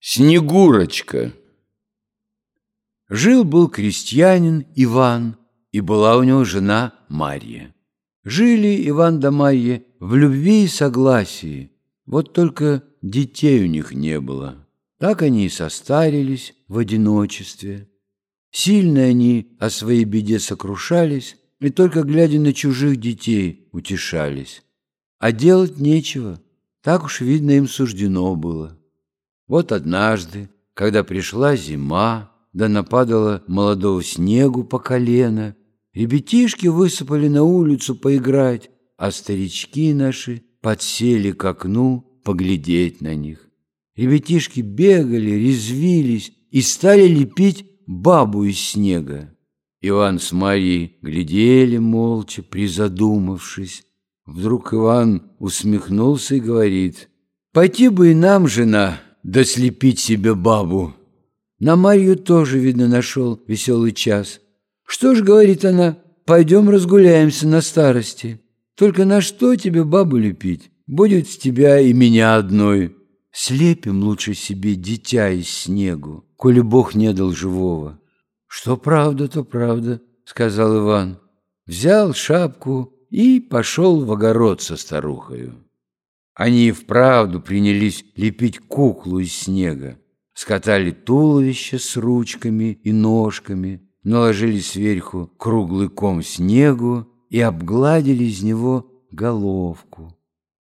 Снегурочка. Жил-был крестьянин Иван, и была у него жена Марья. Жили Иван да Марья в любви и согласии, вот только детей у них не было. Так они и состарились в одиночестве. Сильно они о своей беде сокрушались и только глядя на чужих детей утешались. А делать нечего, так уж, видно, им суждено было. Вот однажды, когда пришла зима, да нападало молодого снегу по колено, ребятишки высыпали на улицу поиграть, а старички наши подсели к окну поглядеть на них. Ребятишки бегали, резвились и стали лепить бабу из снега. Иван с Марьей глядели молча, призадумавшись. Вдруг Иван усмехнулся и говорит: «Пойти бы и нам, жена, да слепить себе бабу». На Марью тоже, видно, нашел веселый час. «Что ж, — говорит она, — пойдем разгуляемся на старости. Только на что тебе бабу лепить? Будет с тебя и меня одной. Слепим лучше себе дитя из снегу, коли Бог не дал живого». «Что правда, то правда, — сказал Иван. Взял шапку и пошел в огород со старухою. Они и вправду принялись лепить куклу из снега. Скатали туловище с ручками и ножками, наложили сверху круглый ком снегу и обгладили из него головку.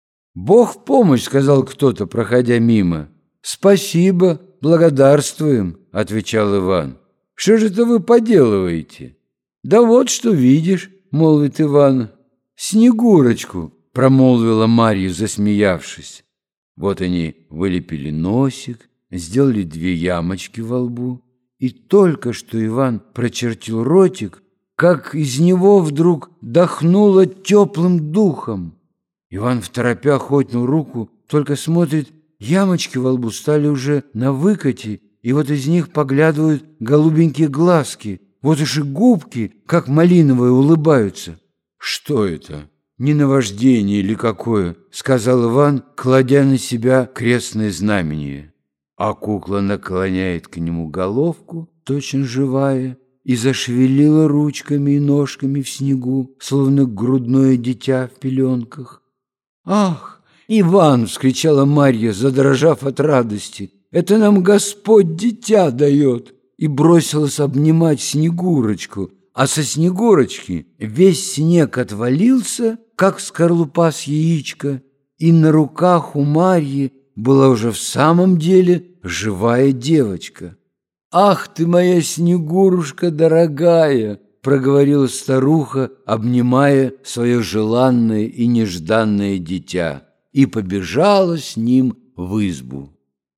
«Бог в помощь! — сказал кто-то, проходя мимо. «Спасибо, благодарствуем! — отвечал Иван. Что же это вы поделываете?» «Да вот что видишь! — молвит Иван. «Снегурочку! — промолвила Марья, засмеявшись. Вот они вылепили носик, сделали 2 ямочки во лбу, и только что Иван прочертил ротик, как из него вдруг дохнуло теплым духом. Иван второпях отнял руку, только смотрит, ямочки во лбу стали уже на выкате, и вот из них поглядывают голубенькие глазки, вот уж и губки, как малиновые, улыбаются. «Что это? Не наваждение или какое?» — сказал Иван, кладя на себя крестное знамение. А кукла наклоняет к нему головку, точно живая, и зашевелила ручками и ножками в снегу, словно грудное дитя в пеленках. «Ах, Иван! — вскричала Марья, задрожав от радости. — Это нам Господь дитя дает!» И бросилась обнимать Снегурочку, а со Снегурочки весь снег отвалился, как скорлупа с яичка, и на руках у Марьи была уже в самом деле живая девочка. «Ах ты моя Снегурушка дорогая!» — проговорила старуха, обнимая свое желанное и нежданное дитя, и побежала с ним в избу.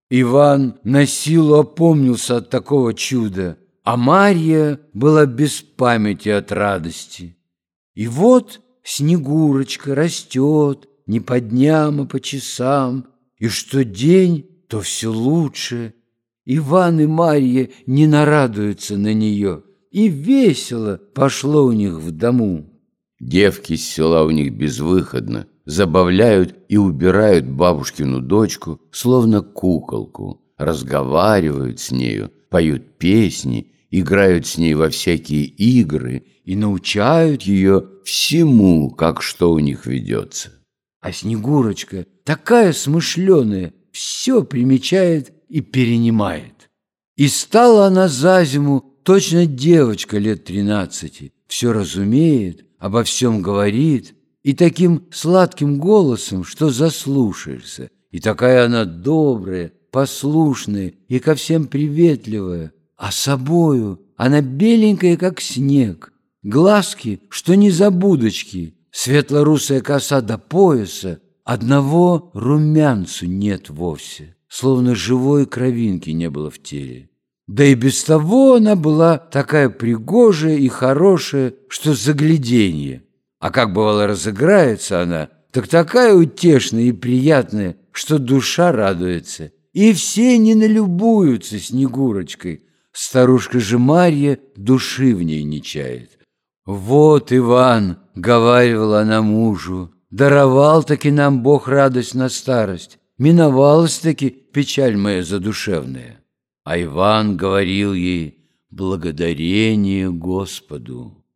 Иван насилу опомнился от такого чуда, а Марья была без памяти от радости. И вот Снегурочка растет не по дням, а по часам, и что день, то все лучше. Иван и Марья не нарадуются на нее, и весело пошло у них в дому. Девки с села у них безвыходно, забавляют и убирают бабушкину дочку, словно куколку, разговаривают с нею, поют песни, играют с ней во всякие игры и научают ее всему, как что у них ведется. А Снегурочка такая смышленая, все примечает и перенимает. И стала она за зиму точно девочка лет 13, все разумеет, обо всем говорит, и таким сладким голосом, что заслушаешься, и такая она добрая, послушная и ко всем приветливая, а собою она беленькая, как снег, глазки, что незабудочки, светло-русая коса до пояса, одного румянцу нет вовсе, словно живой кровинки не было в теле. Да и без того она была такая пригожая и хорошая, что загляденье. А как бывало разыграется она, так такая утешная и приятная, что душа радуется. И все не налюбуются Снегурочкой. Старушка же Марья души в ней не чает. «Вот, Иван, — говаривала она мужу, — даровал-таки нам Бог радость на старость. миновалась-таки печаль моя задушевная. А Иван говорил ей: благодарение Господу.